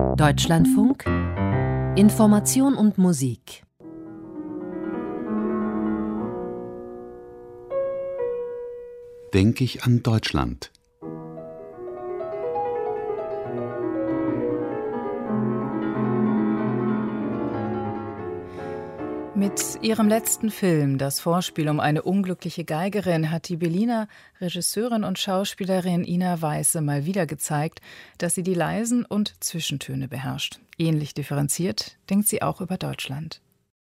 Deutschlandfunk Information und Musik. Denke ich an Deutschland. Mit ihrem letzten Film, Das Vorspiel um eine unglückliche Geigerin, hat die Berliner Regisseurin und Schauspielerin Ina Weiße mal wieder gezeigt, dass sie die leisen und Zwischentöne beherrscht. Ähnlich differenziert denkt sie auch über Deutschland.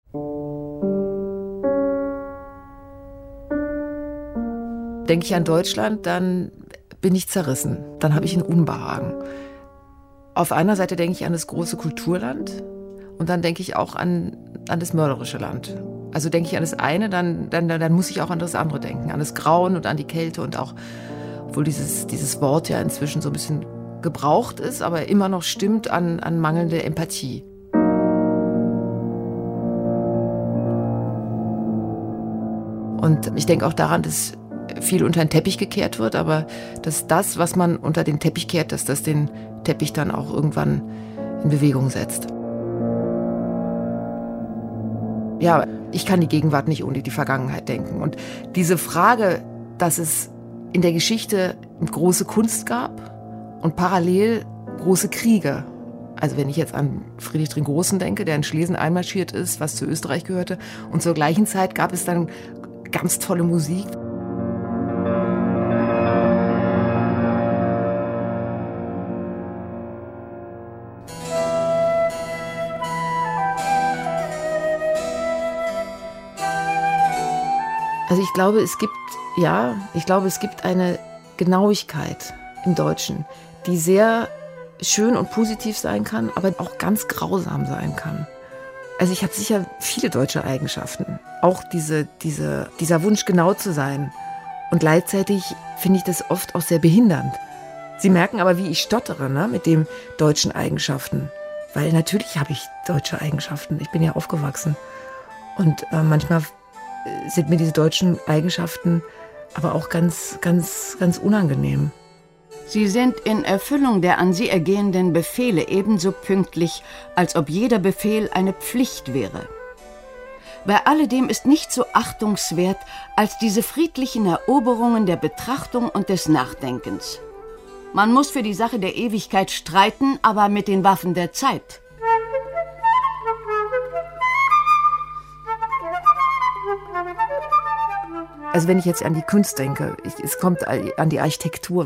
Denke ich an Deutschland, dann bin ich zerrissen. Dann habe ich ein Unbehagen. Auf einer Seite denke ich an das große Kulturland und dann denke ich auch an das mörderische Land. Also denke ich an das eine, dann muss ich auch an das andere denken. An das Grauen und an die Kälte und auch, obwohl dieses Wort ja inzwischen so ein bisschen gebraucht ist, aber immer noch stimmt, an mangelnde Empathie. Und ich denke auch daran, dass viel unter den Teppich gekehrt wird, aber dass das, was man unter den Teppich kehrt, dass das den Teppich dann auch irgendwann in Bewegung setzt. Ja, ich kann die Gegenwart nicht ohne die Vergangenheit denken. Und diese Frage, dass es in der Geschichte große Kunst gab und parallel große Kriege. Also wenn ich jetzt an Friedrich den Großen denke, der in Schlesien einmarschiert ist, was zu Österreich gehörte. Und zur gleichen Zeit gab es dann ganz tolle Musik. Also ich glaube, es gibt eine Genauigkeit im Deutschen, die sehr schön und positiv sein kann, aber auch ganz grausam sein kann. Also ich habe sicher viele deutsche Eigenschaften. Auch dieser Wunsch, genau zu sein. Und gleichzeitig finde ich das oft auch sehr behindernd. Sie merken aber, wie ich stottere, ne, mit den deutschen Eigenschaften. Weil natürlich habe ich deutsche Eigenschaften. Ich bin ja aufgewachsen. Und manchmal sind mir diese deutschen Eigenschaften aber auch ganz, ganz, ganz unangenehm. Sie sind in Erfüllung der an Sie ergehenden Befehle ebenso pünktlich, als ob jeder Befehl eine Pflicht wäre. Bei alledem ist nicht so achtungswert als diese friedlichen Eroberungen der Betrachtung und des Nachdenkens. Man muss für die Sache der Ewigkeit streiten, aber mit den Waffen der Zeit. Also wenn ich jetzt an die Kunst denke, es kommt an die Architektur,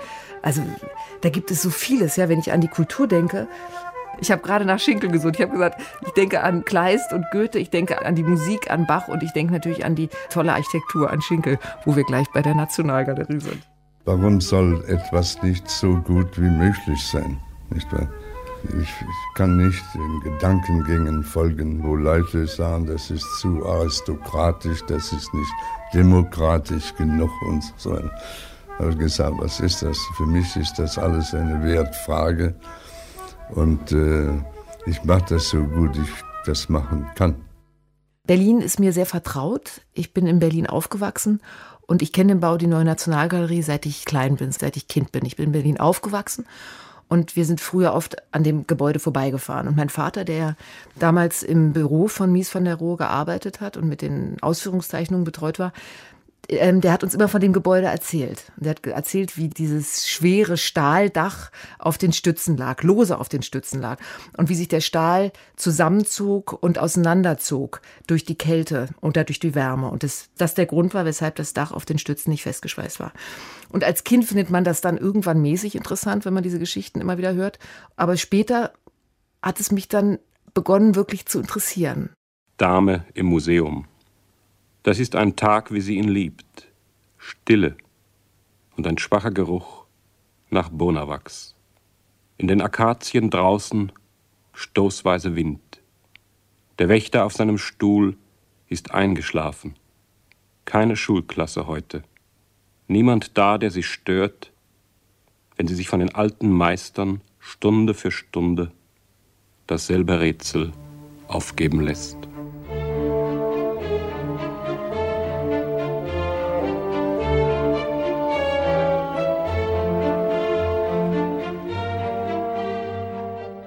da gibt es so vieles, ja, wenn ich an die Kultur denke. Ich habe gerade nach Schinkel gesucht, ich habe gesagt, ich denke an Kleist und Goethe, ich denke an die Musik, an Bach und ich denke natürlich an die tolle Architektur, an Schinkel, wo wir gleich bei der Nationalgalerie sind. Warum soll etwas nicht so gut wie möglich sein, nicht wahr? Ich kann nicht den Gedankengängen folgen, wo Leute sagen, das ist zu aristokratisch, das ist nicht demokratisch genug und so. Ich habe gesagt, was ist das? Für mich ist das alles eine Wertfrage und ich mache das so gut ich das machen kann. Berlin ist mir sehr vertraut. Ich bin in Berlin aufgewachsen und ich kenne den Bau der Neuen Nationalgalerie, seit ich klein bin, seit ich Kind bin. Ich bin in Berlin aufgewachsen. Und wir sind früher oft an dem Gebäude vorbeigefahren. Und mein Vater, der damals im Büro von Mies van der Rohe gearbeitet hat und mit den Ausführungszeichnungen betreut war, der hat uns immer von dem Gebäude erzählt. Der hat erzählt, wie dieses schwere Stahldach auf den Stützen lag, lose auf den Stützen lag. Und wie sich der Stahl zusammenzog und auseinanderzog durch die Kälte oder durch die Wärme. Und das der Grund war, weshalb das Dach auf den Stützen nicht festgeschweißt war. Und als Kind findet man das dann irgendwann mäßig interessant, wenn man diese Geschichten immer wieder hört. Aber später hat es mich dann begonnen, wirklich zu interessieren. Dame im Museum. Das ist ein Tag, wie sie ihn liebt. Stille und ein schwacher Geruch nach Bonawachs. In den Akazien draußen stoßweise Wind. Der Wächter auf seinem Stuhl ist eingeschlafen. Keine Schulklasse heute. Niemand da, der sie stört, wenn sie sich von den alten Meistern Stunde für Stunde dasselbe Rätsel aufgeben lässt.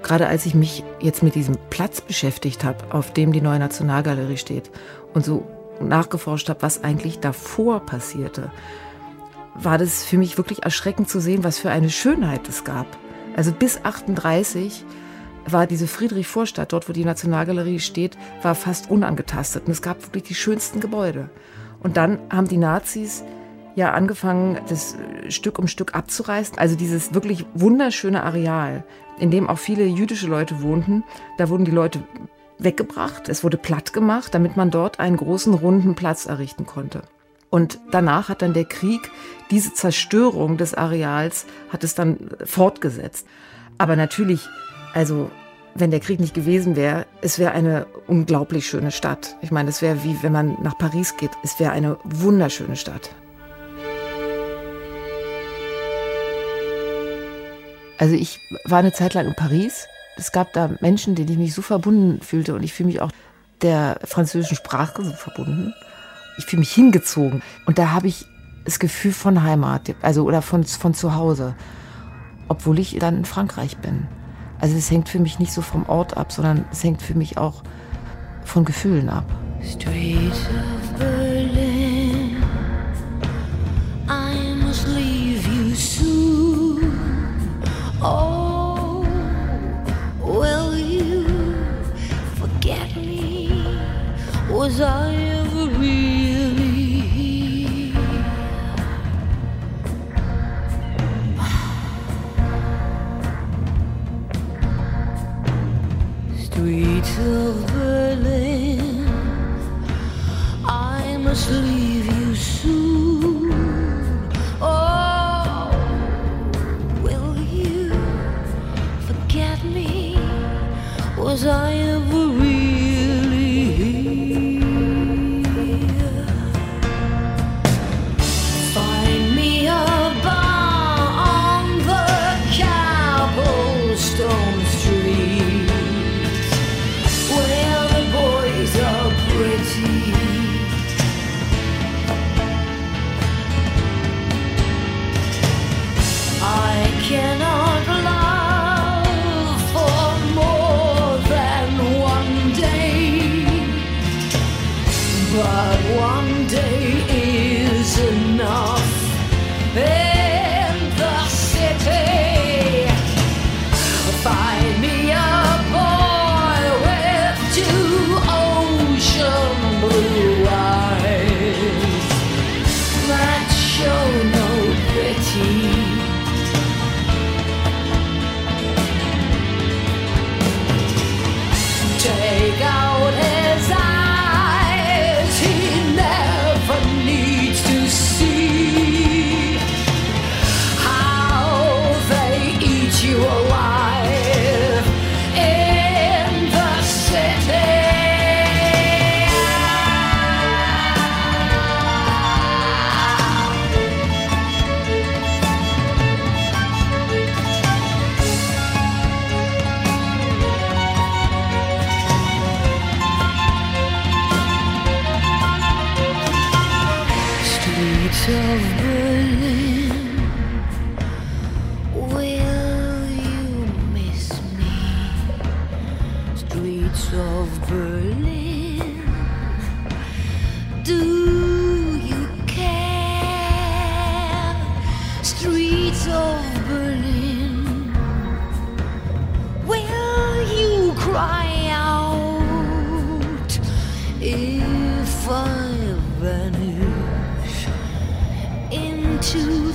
Gerade als ich mich jetzt mit diesem Platz beschäftigt habe, auf dem die Neue Nationalgalerie steht und so nachgeforscht habe, was eigentlich davor passierte, war das für mich wirklich erschreckend zu sehen, was für eine Schönheit es gab. Also bis 1938 war diese Friedrich-Vorstadt, dort wo die Nationalgalerie steht, war fast unangetastet. Und es gab wirklich die schönsten Gebäude. Und dann haben die Nazis ja angefangen, das Stück um Stück abzureißen. Also dieses wirklich wunderschöne Areal, in dem auch viele jüdische Leute wohnten, da wurden die Leute weggebracht. Es wurde platt gemacht, damit man dort einen großen, runden Platz errichten konnte. Und danach hat dann der Krieg diese Zerstörung des Areals, hat es dann fortgesetzt. Aber natürlich, also wenn der Krieg nicht gewesen wäre, es wäre eine unglaublich schöne Stadt. Ich meine, es wäre wie wenn man nach Paris geht. Es wäre eine wunderschöne Stadt. Also ich war eine Zeit lang in Paris. Es gab da Menschen, denen ich mich so verbunden fühlte. Und ich fühle mich auch der französischen Sprache so verbunden. Ich fühle mich hingezogen. Und da habe ich das Gefühl von Heimat, also oder von zu Hause. Obwohl ich dann in Frankreich bin. Also es hängt für mich nicht so vom Ort ab, sondern es hängt für mich auch von Gefühlen ab. Streets of Berlin, I must leave you soon. Oh, will you forget me? Was I ever really here? Streets of Berlin, I must leave you soon. Oh, will you forget me? Was I ever really here? Find me a bar on the cobblestone street, where the boys are pretty. I cannot love for more than one day, but one day is enough in the city. Find me a boy with two ocean blue eyes that show no pity. Take out his eyes, he never needs to see how they eat you alive in the city. Streets of Berlin, will you miss me? Streets of Berlin, do you care? Streets of Berlin, will you cry out if I vanish into